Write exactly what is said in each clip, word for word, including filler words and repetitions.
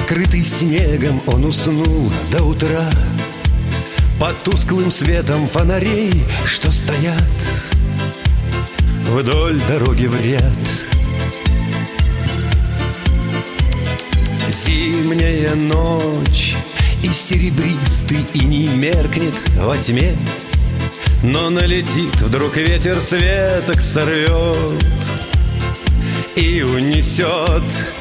Покрытый снегом, он уснул до утра под тусклым светом фонарей, что стоят вдоль дороги в ряд. Зимняя ночь, и серебристый иней меркнет во тьме, но налетит вдруг ветер, с веток сорвет и унесет.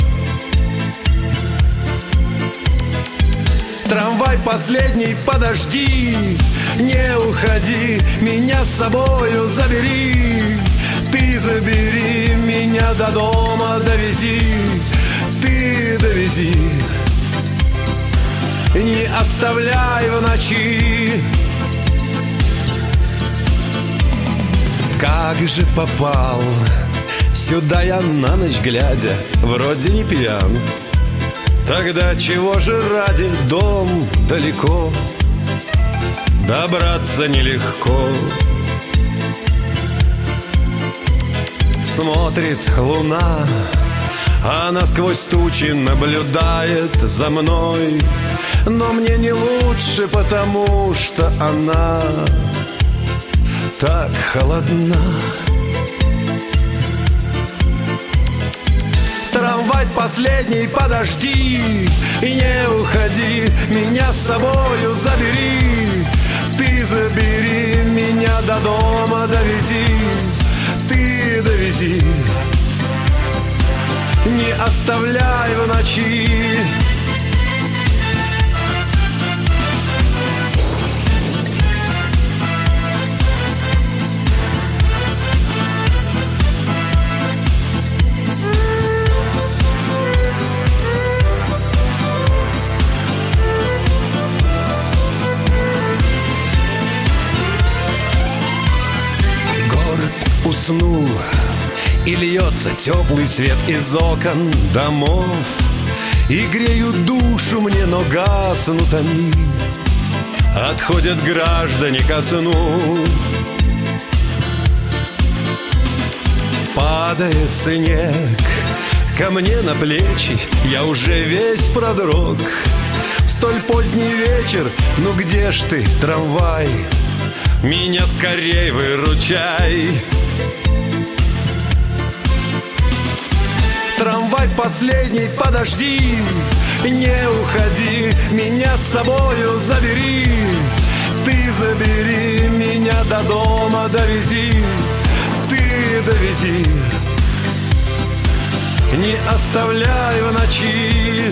Трамвай последний, подожди, не уходи, меня с собою забери. Ты забери меня до дома, довези, ты довези, не оставляй в ночи. Как же попал сюда я на ночь глядя, вроде не пьян. Тогда чего же ради, дом далеко, добраться нелегко. Смотрит луна, она сквозь тучи наблюдает за мной, но мне не лучше, потому что она так холодна. Трамвай последний, подожди и не уходи, меня с собою забери. Ты забери меня до дома, довези, ты довези, не оставляй в ночи. Уснул, и льется теплый свет из окон домов, и греют душу мне, но гаснут они, отходят граждане ко сну. Падает снег ко мне на плечи, я уже весь продрог. В столь поздний вечер, ну где ж ты, трамвай, меня скорей выручай. Трамвай последний, подожди, не уходи, меня с собою забери. Ты забери меня до дома, довези, ты довези, не оставляй в ночи.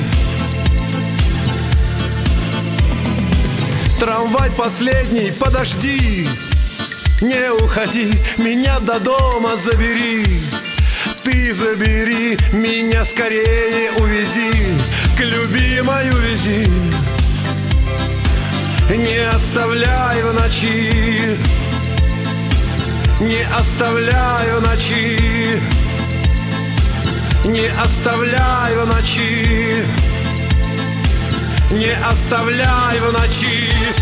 Трамвай последний, подожди, не уходи, меня до дома забери. Ты забери меня скорее, увези, к любимой увези, не оставляй в ночи, не оставляй в ночи, не оставляй в ночи, не оставляй в ночи.